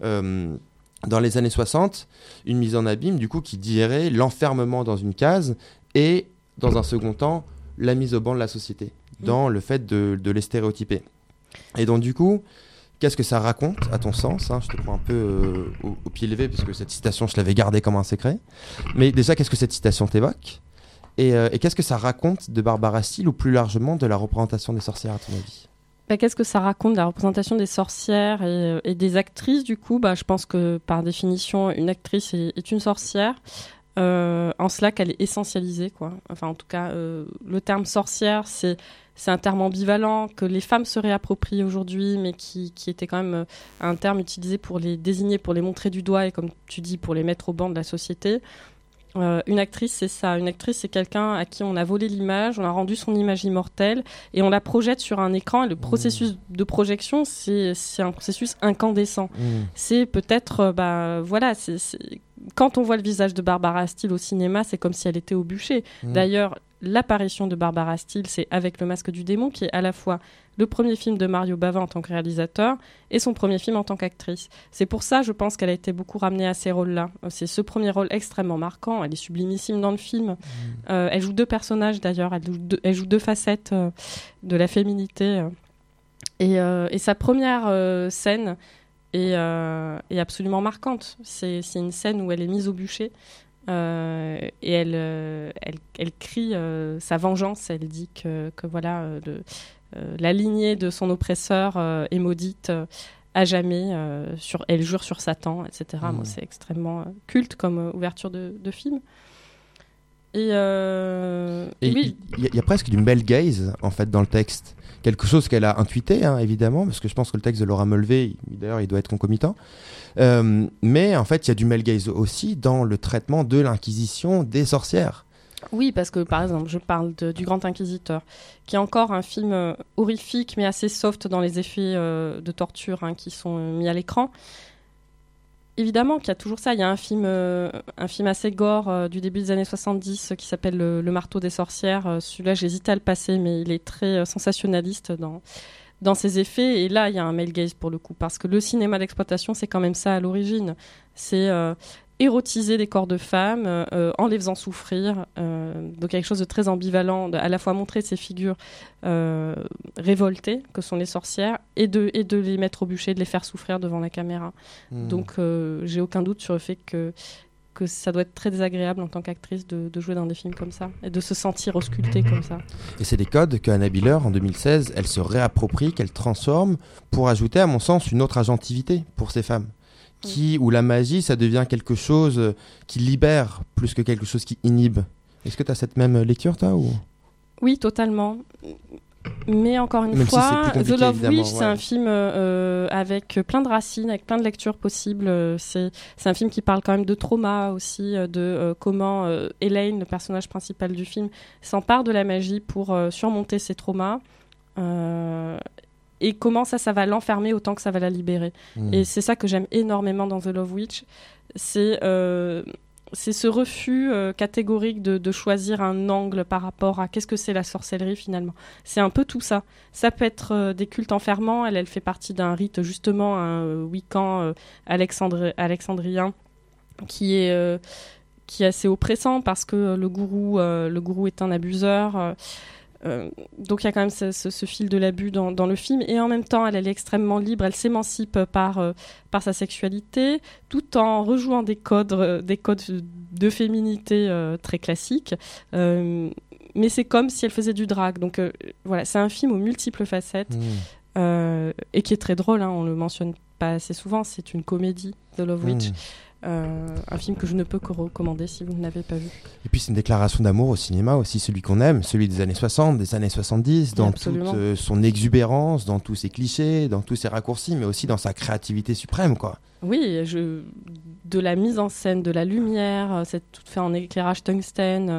Dans les années 60, une mise en abîme du coup qui dirait l'enfermement dans une case et dans un second temps la mise au banc de la société, dans le fait de les stéréotyper. Et donc du coup, qu'est-ce que ça raconte, à ton sens, je te prends un peu au pied levé, parce que cette citation, je l'avais gardée comme un secret. Mais déjà, qu'est-ce que cette citation t'évoque ? Et qu'est-ce que ça raconte de Barbara Steele, ou plus largement de la représentation des sorcières, à ton avis ? Qu'est-ce que ça raconte de la représentation des sorcières et des actrices, du coup ? Je pense que, par définition, une actrice est une sorcière, en cela qu'elle est essentialisée, quoi. Enfin, en tout cas, le terme sorcière, c'est un terme ambivalent que les femmes se réapproprient aujourd'hui, mais qui était quand même un terme utilisé pour les désigner, pour les montrer du doigt et, comme tu dis, pour les mettre au banc de la société. Une actrice, c'est ça. Une actrice, c'est quelqu'un à qui on a volé l'image, on a rendu son image immortelle et on la projette sur un écran. Et le processus de projection, c'est un processus incandescent. C'est peut-être, quand on voit le visage de Barbara Steele au cinéma, c'est comme si elle était au bûcher. D'ailleurs, l'apparition de Barbara Steele, c'est avec Le Masque du démon, qui est à la fois le premier film de Mario Bava en tant que réalisateur et son premier film en tant qu'actrice. C'est pour ça, je pense, qu'elle a été beaucoup ramenée à ces rôles-là. C'est ce premier rôle extrêmement marquant. Elle est sublimissime dans le film. Elle joue 2 personnages, d'ailleurs. Elle joue 2 facettes de la féminité. Et sa première scène est absolument marquante. C'est une scène où elle est mise au bûcher. Et elle crie sa vengeance. Elle dit que voilà, la lignée de son oppresseur est maudite à jamais. Elle jure sur Satan, etc. Moi, c'est extrêmement culte comme ouverture de film. Et oui, il y a presque du male gaze en fait dans le texte. Quelque chose qu'elle a intuité, évidemment, parce que je pense que le texte de Laura Mulvey, d'ailleurs, il doit être concomitant. Mais en fait, il y a du male gaze aussi dans le traitement de l'Inquisition des sorcières. Oui, parce que par exemple, je parle du Grand Inquisiteur, qui est encore un film horrifique, mais assez soft dans les effets de torture qui sont mis à l'écran. Évidemment qu'il y a toujours ça. Il y a un film assez gore du début des années 70 qui s'appelle Le marteau des sorcières. Celui-là, j'hésite à le passer, mais il est très sensationnaliste dans ses effets. Et là, il y a un male gaze pour le coup, parce que le cinéma d'exploitation, c'est quand même ça à l'origine. C'est érotiser des corps de femmes en les faisant souffrir. Donc quelque chose de très ambivalent, à la fois montrer ces figures révoltées que sont les sorcières et de les mettre au bûcher, de les faire souffrir devant la caméra. Donc j'ai aucun doute sur le fait que ça doit être très désagréable en tant qu'actrice de jouer dans des films comme ça et de se sentir auscultée comme ça. Et c'est des codes que Anna Biller, en 2016, elle se réapproprie, qu'elle transforme pour ajouter, à mon sens, une autre agentivité pour ces femmes. Où la magie, ça devient quelque chose qui libère plus que quelque chose qui inhibe. Est-ce que tu as cette même lecture, toi ou... Oui, totalement. Mais encore une fois, The Love Witch, c'est un film avec plein de racines, avec plein de lectures possibles. C'est un film qui parle quand même de trauma aussi, de comment Elaine, le personnage principal du film, s'empare de la magie pour surmonter ses traumas. Et comment ça va l'enfermer autant que ça va la libérer. Et c'est ça que j'aime énormément dans The Love Witch. C'est ce refus catégorique de choisir un angle par rapport à qu'est-ce que c'est la sorcellerie finalement. C'est un peu tout ça. Ça peut être des cultes enfermants. Elle fait partie d'un rite, justement, un Wiccan alexandrien qui est assez oppressant parce que le gourou est un abuseur. Donc il y a quand même ce fil de l'abus dans le film, et en même temps elle est extrêmement libre, elle s'émancipe par sa sexualité tout en rejouant des codes de féminité très classiques, mais c'est comme si elle faisait du drag. Donc voilà, c'est un film aux multiples facettes et qui est très drôle, hein, on le mentionne pas assez souvent, c'est une comédie, The Love Witch. Un film que je ne peux que recommander si vous ne l'avez pas vu. Et puis c'est une déclaration d'amour au cinéma aussi, celui qu'on aime, celui des années 60, des années 70, dans toute son exubérance, dans tous ses clichés, dans tous ses raccourcis, mais aussi dans sa créativité suprême, quoi. Oui, de la mise en scène, de la lumière, c'est tout fait en éclairage tungstène,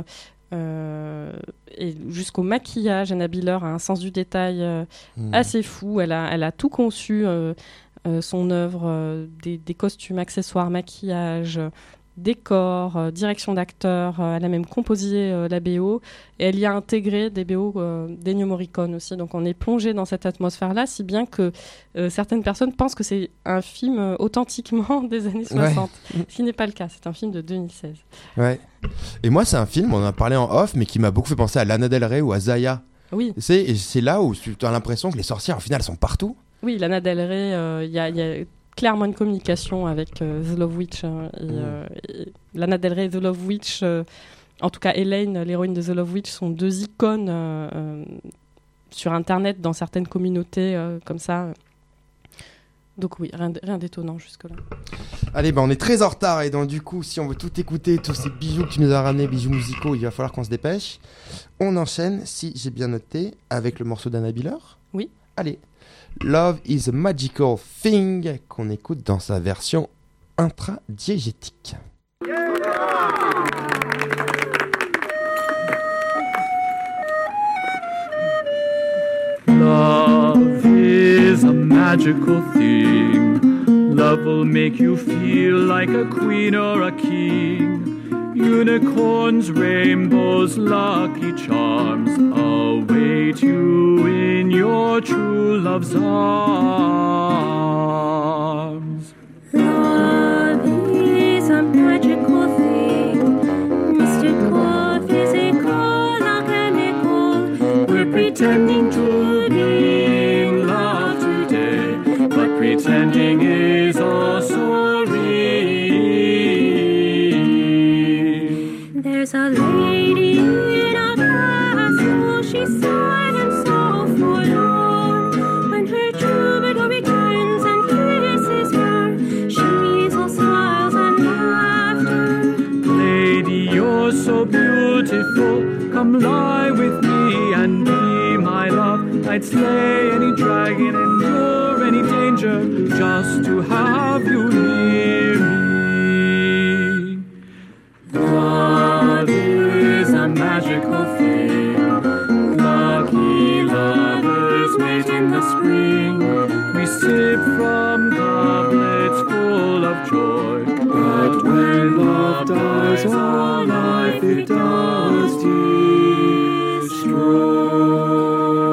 et jusqu'au maquillage. Anna Biller a un sens du détail assez fou, elle a tout conçu, son œuvre, des costumes, accessoires, maquillage, décors, direction d'acteurs. Elle a même composé la BO, et elle y a intégré des BO d'Ennio Morricone aussi. Donc on est plongé dans cette atmosphère-là, si bien que certaines personnes pensent que c'est un film authentiquement des années 60, ce qui n'est pas le cas. C'est un film de 2016. Ouais. Et moi, c'est un film, on en a parlé en off, mais qui m'a beaucoup fait penser à Lana Del Rey ou à Zaya. Oui. C'est là où tu as l'impression que les sorcières, au final, sont partout. Oui, Lana Del Rey, il y a clairement une communication avec The Love Witch. Et Lana Del Rey et The Love Witch, en tout cas Elaine, l'héroïne de The Love Witch, sont deux icônes sur Internet, dans certaines communautés comme ça. Donc oui, rien d'étonnant jusque-là. Allez, on est très en retard, et donc du coup, si on veut tout écouter, tous ces bijoux que tu nous as ramenés, bijoux musicaux, il va falloir qu'on se dépêche. On enchaîne, si j'ai bien noté, avec le morceau d'Anna Biller. Oui. Allez. Love is a Magical Thing, qu'on écoute dans sa version intradiégétique. Love is a magical thing. Love will make you feel like a queen or a king. Unicorns, rainbows, lucky charms await you in your true love's arms. Love is a magical thing, mystical, physical, alchemical. We're pretending to be in love today, but pretending is also real. There's a lady in a castle, she's sad and so forlorn. When her troubadour returns and kisses her, she's all smiles and laughter. Lady, you're so beautiful, come lie with me and be my love. I'd slay any dragon, endure any danger, just to have you near me. Love is a magical thing. Lucky lovers wait in the spring. We sip from goblets full of joy. But when love dies, all life it does destroy.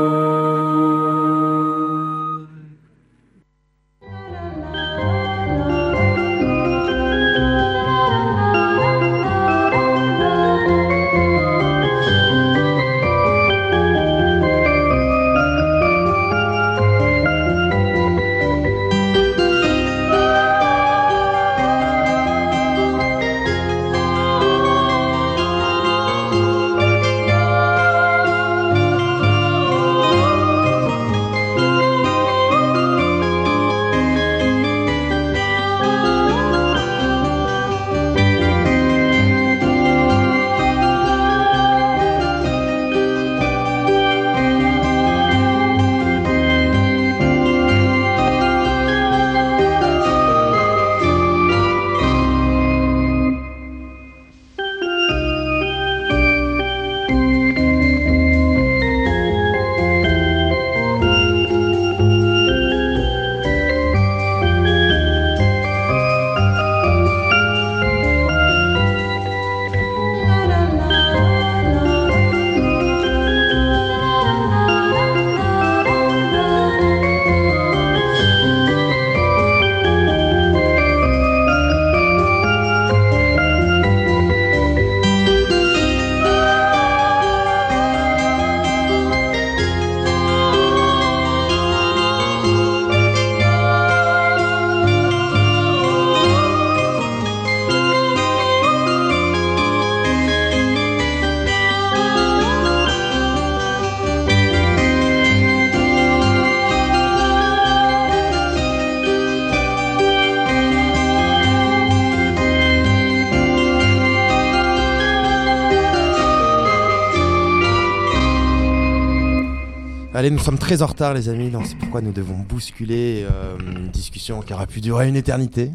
Allez, nous sommes très en retard les amis, donc c'est pourquoi nous devons bousculer une discussion qui aura pu durer une éternité.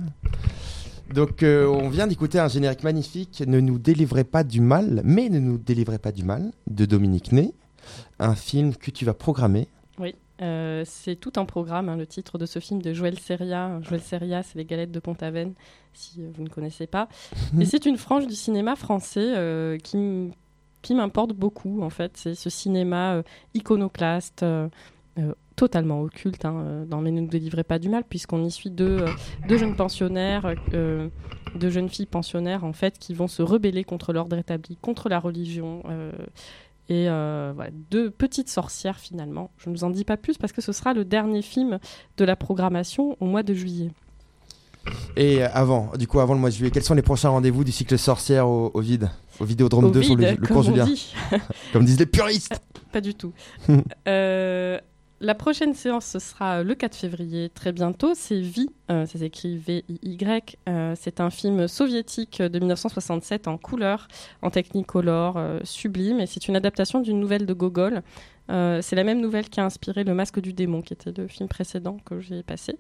Donc on vient d'écouter un générique magnifique, Ne nous délivrez pas du mal, mais ne nous délivrez pas du mal, de Dominique Ney, un film que tu vas programmer. Oui, c'est tout un programme, le titre de ce film de Joël Seria. Joël Seria, c'est Les Galettes de Pont-Aven, si vous ne connaissez pas. Et c'est une frange du cinéma français qui m'importe beaucoup, en fait. C'est ce cinéma iconoclaste, totalement occulte, dans Mais ne nous délivrez pas du mal, puisqu'on y suit deux jeunes pensionnaires, deux jeunes filles pensionnaires, en fait, qui vont se rebeller contre l'ordre établi, contre la religion, et voilà, deux petites sorcières, finalement. Je ne vous en dis pas plus, parce que ce sera le dernier film de la programmation au mois de juillet. Et avant le mois de juillet, quels sont les prochains rendez-vous du cycle Sorcière au vide, au Vidéodrome 2 sur le cours Julien, comme disent les puristes? Pas du tout. La prochaine séance, ce sera le 4 février, très bientôt. C'est Vie, ça s'écrit V-I-Y. C'est un film soviétique de 1967 en couleur, en technicolor, sublime. Et c'est une adaptation d'une nouvelle de Gogol. C'est la même nouvelle qui a inspiré Le Masque du démon, qui était le film précédent que j'ai passé.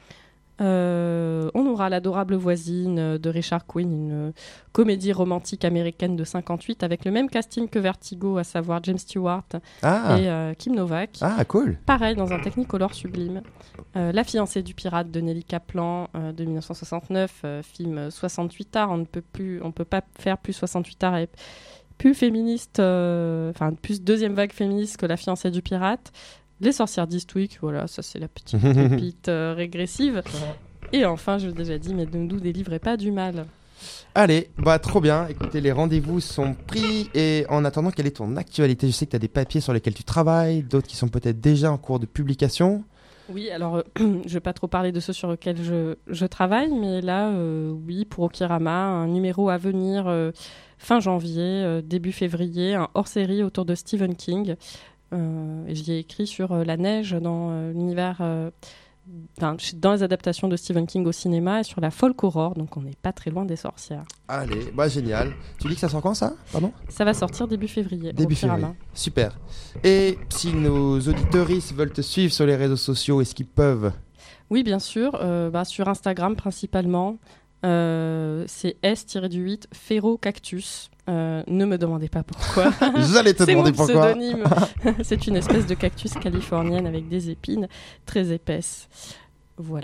On aura L'adorable voisine de Richard Quinn, une comédie romantique américaine de 58 avec le même casting que Vertigo, à savoir James Stewart et Kim Novak. Ah, cool. Pareil, dans un technicolor sublime. La fiancée du pirate de Nelly Kaplan de 1969, film 68 arts. On ne peut pas faire plus 68 arts et plus féministe, plus deuxième vague féministe que La fiancée du pirate. Les sorcières d'Eastwick, voilà, ça c'est la petite pépite régressive. Et enfin, je l'ai déjà dit, mais ne nous délivrez pas du mal. Allez, trop bien. Écoutez, les rendez-vous sont pris. Et en attendant, quelle est ton actualité? Je sais que tu as des papiers sur lesquels tu travailles, d'autres qui sont peut-être déjà en cours de publication. Oui, alors je ne vais pas trop parler de ceux sur lesquels je travaille, mais là, oui, pour Okirama, un numéro à venir fin janvier, début février, un hors-série autour de Stephen King. J'y ai écrit sur la neige dans l'univers, dans les adaptations de Stephen King au cinéma et sur la folk horror, donc on n'est pas très loin des sorcières. Allez, génial. Tu dis que ça sort quand ça? Pardon? Ça va sortir début février. Début février. Super. Et si nos auditeuristes veulent te suivre sur les réseaux sociaux, est-ce qu'ils peuvent? Oui, bien sûr. Sur Instagram principalement. C'est S-8 Ferro Cactus. Ne me demandez pas pourquoi. J'allais te demander pourquoi. C'est mon pseudonyme. C'est une espèce de cactus californienne avec des épines très épaisses. Voilà.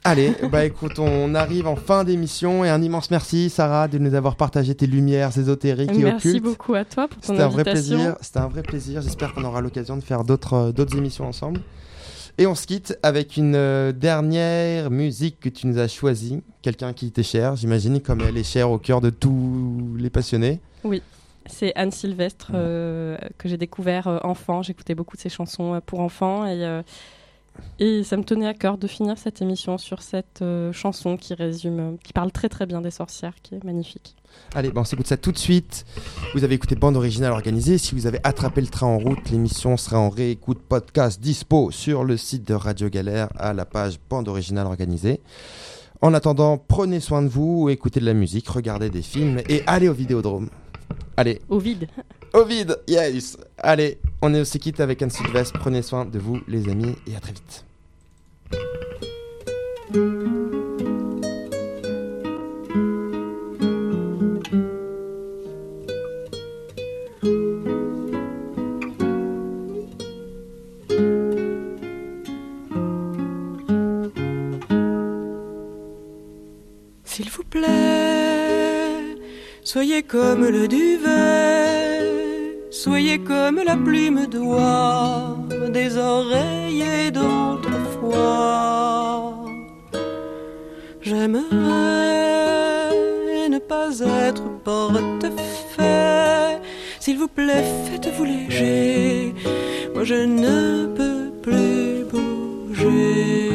Allez, bah écoute, on arrive en fin d'émission et un immense merci Sarah de nous avoir partagé tes lumières ésotériques et occultes. Merci beaucoup à toi pour ton invitation. C'était un vrai plaisir. J'espère qu'on aura l'occasion de faire d'autres émissions ensemble. Et on se quitte avec une dernière musique que tu nous as choisie. Quelqu'un qui t'est cher, j'imagine, comme elle est chère au cœur de tous les passionnés. Oui, c'est Anne Sylvestre que j'ai découvert enfant. J'écoutais beaucoup de ses chansons pour enfants et ça me tenait à cœur de finir cette émission sur cette chanson qui parle très très bien des sorcières, qui est magnifique. Allez, on s'écoute ça tout de suite. Vous avez écouté Bande Originale Organisée. Si vous avez attrapé le train en route, l'émission sera en réécoute podcast dispo sur le site de Radio Galère à la page Bande Originale Organisée. En attendant, prenez soin de vous, écoutez de la musique, regardez des films et allez au Vidéodrome. Allez. Au vide. Au vide, yes. Allez, on se quitte avec Anne Sylvestre. Prenez soin de vous, les amis, et à très vite. S'il vous plaît, soyez comme le duvet, soyez comme la plume d'oie des oreillers d'autrefois. J'aimerais ne pas être portefaix. S'il vous plaît, faites-vous léger, moi je ne peux plus bouger.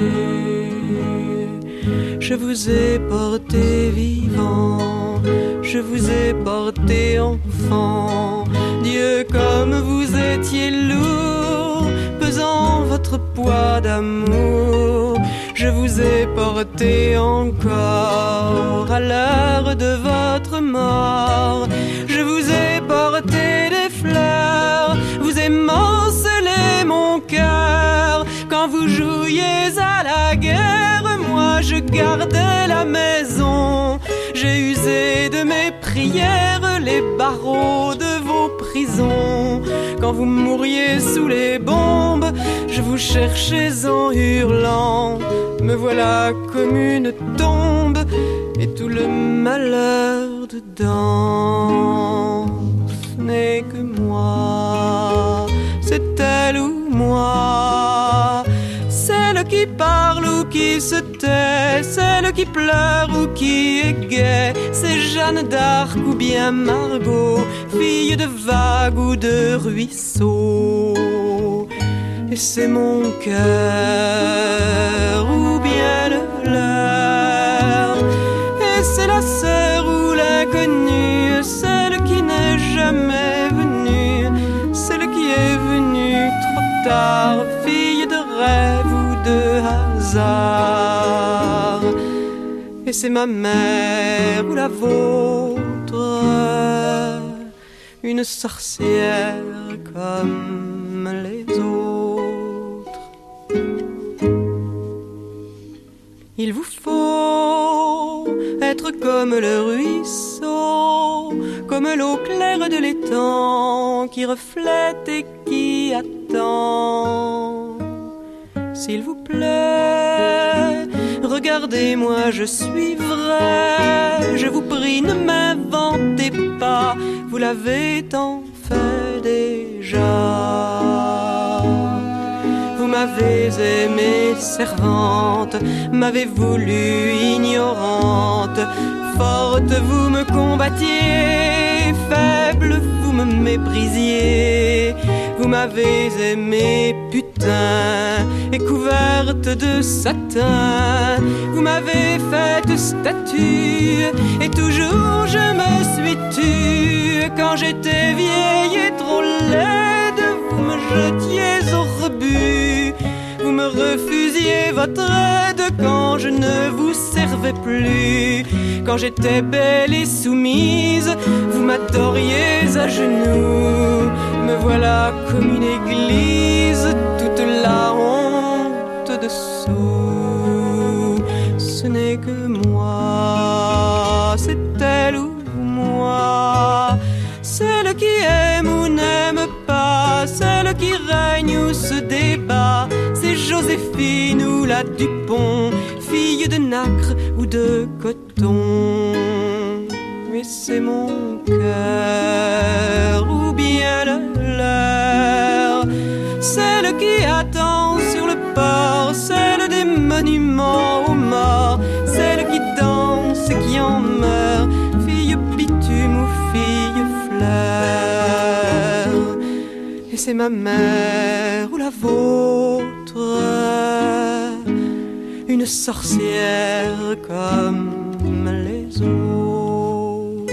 Je vous ai porté vivant, je vous ai porté enfant. Dieu, comme vous étiez lourd, pesant votre poids d'amour. Je vous ai porté encore à l'heure de votre mort. Je vous ai porté des fleurs, vous émancelez mon cœur. Quand vous jouiez à la guerre, moi je gardais la maison. J'ai usé de mes prières les barreaux de vos prisons. Quand vous mouriez sous les bombes, je vous cherchais en hurlant. Me voilà comme une tombe et tout le malheur dedans. Ce n'est que moi, c'est elle ou moi. Celle qui parle ou qui se tait, celle qui pleure ou qui est gaie. C'est Jeanne d'Arc ou bien Margot, fille de vagues ou de ruisseaux. Et c'est mon cœur ou bien le leur. Et c'est la sœur ou l'inconnue, celle qui n'est jamais venue, celle qui est venue trop tard, fille de rêve ou de hasard. Et c'est ma mère ou la vôtre, une sorcière comme les autres. Il vous faut être comme le ruisseau, comme l'eau claire de l'étang qui reflète et qui attend. S'il vous plaît, regardez-moi, je suis vrai. Je vous prie, ne m'inventez pas, vous l'avez tant fait déjà. Vous m'avez aimée servante, m'avez voulu ignorante. Forte, vous me combattiez, faible, vous me méprisiez. Vous m'avez aimée putain et couverte de satin. Vous m'avez faite statue et toujours je me suis tue. Quand j'étais vieille et trop laide, vous me jetiez au rebut. Vous me refusiez votre aide quand je ne vous servais plus. Quand j'étais belle et soumise, vous m'adoriez à genoux. Me voilà comme une église, toute la honte dessous. Ce n'est que moi, c'est elle ou moi. Celle qui aime ou n'aime pas, celle qui règne ou se débat. C'est Joséphine ou la Dupont, fille de nacre ou de coton. Et c'est mon cœur ou bien le leur, celle qui attend sur le port, celle des monuments aux morts, celle qui danse et qui en meurt, fille bitume ou fille fleur. Et c'est ma mère ou la vôtre, une sorcière comme les autres.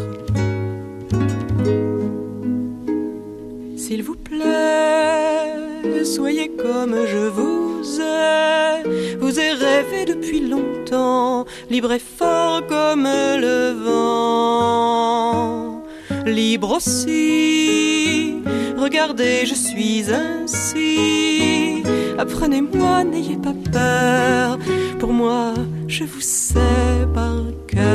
S'il vous plaît, soyez comme je vous ai rêvé depuis longtemps, libre et fort comme le vent. Libre aussi, regardez, je suis ainsi. Apprenez-moi, n'ayez pas peur, pour moi, je vous sais par cœur.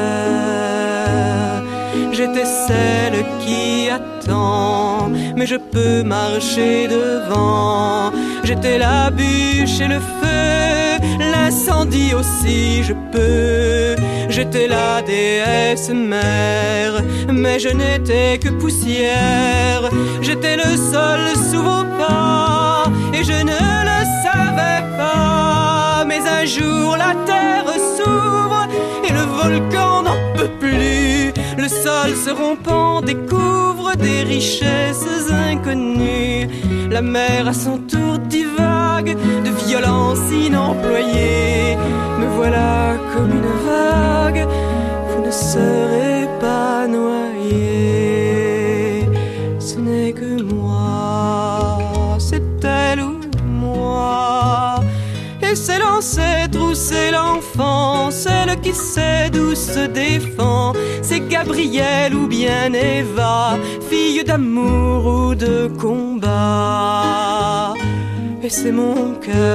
J'étais celle qui attend, mais je peux marcher devant. J'étais la bûche et le feu, l'incendie aussi je peux. J'étais la déesse mère, mais je n'étais que poussière. J'étais le sol sous vos pas, et je ne le savais pas. Mais un jour la terre s'ouvre, et le volcan n'en peut plus. Le sol se rompant découvre des richesses inconnues. La mer à son tour divague de violence inemployée. Me voilà comme une vague, vous ne serez pas noyé. Ce n'est que moi, c'est elle ou moi. Et c'est l'ancêtre ou c'est l'enfant, celle qui sait d'où se défend. C'est Gabrielle ou bien Eva, fille d'amour ou de combat. Et c'est mon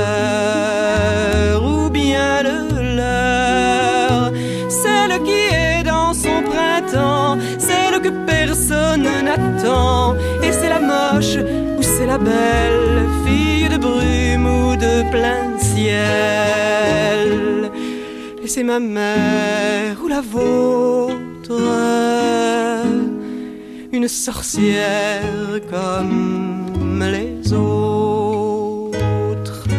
cœur ou bien le leur, celle qui est dans son printemps, celle que personne n'attend. Et c'est la moche ou c'est la belle, fille de brume ou de plein ciel. Et c'est ma mère ou la vôtre, une sorcière comme les autres.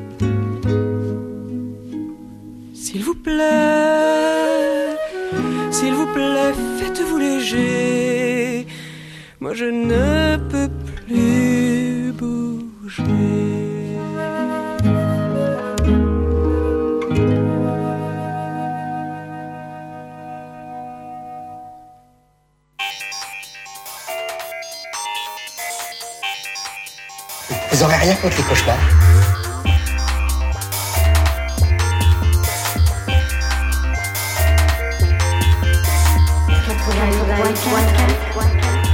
S'il vous plaît, faites-vous léger. Moi je ne peux plus bouger. Vous n'aurez rien contre les cauchemars? One,